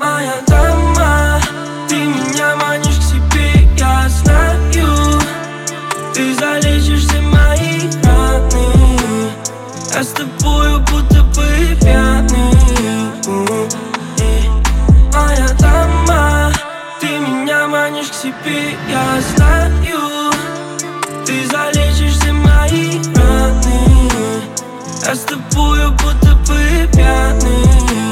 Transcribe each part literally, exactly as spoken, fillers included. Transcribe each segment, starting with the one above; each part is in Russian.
Моя дама, ты меня манишь к себе, я знаю. Ты залечишь все мои раны, я с тобою будто бы пьяный. Моя дама, ты меня манишь к себе, я знаю. Ты залечишь все мои раны, я с тобою будто бы пьяный.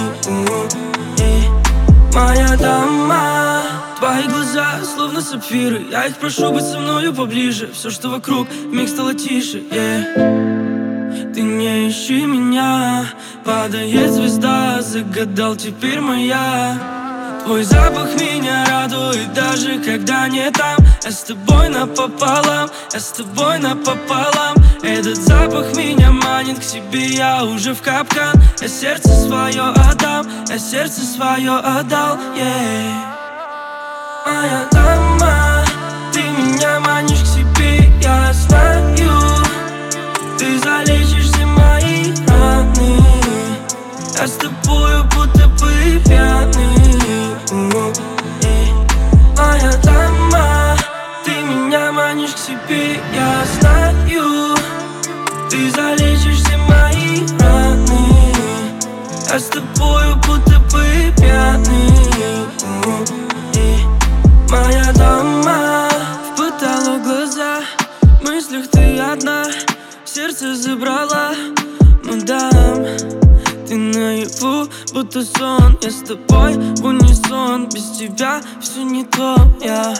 Моя дама, твои глаза словно сапфиры, я их прошу быть со мною поближе. Все, что вокруг, вмиг стало тише, yeah. Ты не ищи меня, падает звезда, загадал теперь моя. Твой запах меня радует, даже когда не там. Я с тобой напополам, я с тобой напополам. Этот запах меня манит к себе, я уже в капкан. Я сердце свое отдам, я сердце свое отдал, yeah. Моя дама, ты меня манишь к себе, я знаю. Ты залечишь все мои раны, я с тобою будто бы пьяный. Моя дама, ты меня манишь к себе, я знаю. Ты залечишь все мои раны, я с тобою будто бы пьяный. Моя дама, в потолок глаза, в мыслях ты одна, сердце забрала, мадам. Ты наяву, будто сон, я с тобой в унисон. Без тебя все не то, я.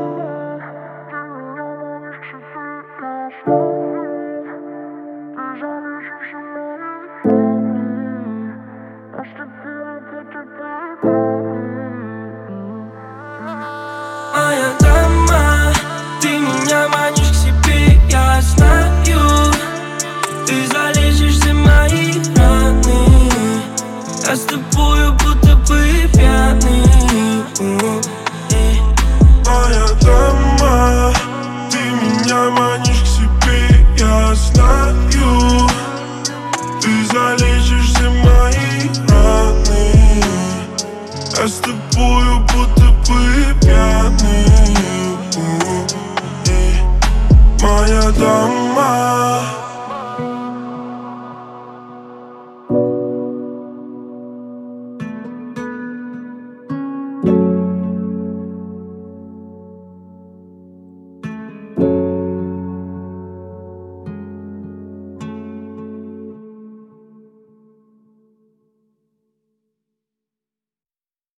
Моя дама, ты меня манишь к себе, я знаю. Ты залечишь все мои раны, я с тобою будто бы пьяный. Моя дама, ты меня манишь к себе, я знаю. Ты залечишь все мои раны, я с тобою будто бы пьяный. Моя дама.